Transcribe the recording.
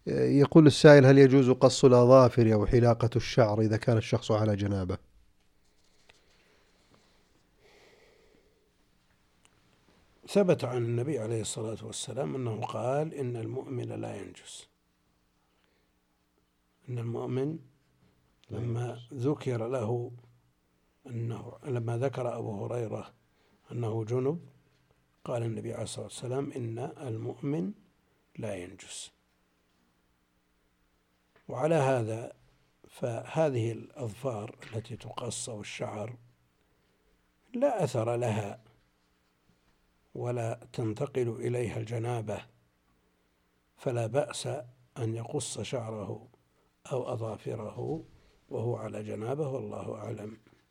يقول السائل: هل يجوز قص الأظافر أو حلاقة الشعر إذا كان الشخص على جنابه؟ ثبت عن النبي عليه الصلاة والسلام أنه قال: إن المؤمن لا ينجس. إن المؤمن لما ذكر له لما ذكر أبو هريرة أنه جنب، قال النبي عليه الصلاة والسلام: إن المؤمن لا ينجس. وعلى هذا فهذه الأظفار التي تقص أو الشعر لا أثر لها ولا تنتقل إليها الجنابة، فلا بأس أن يقص شعره أو أظافره وهو على جنابه، والله أعلم.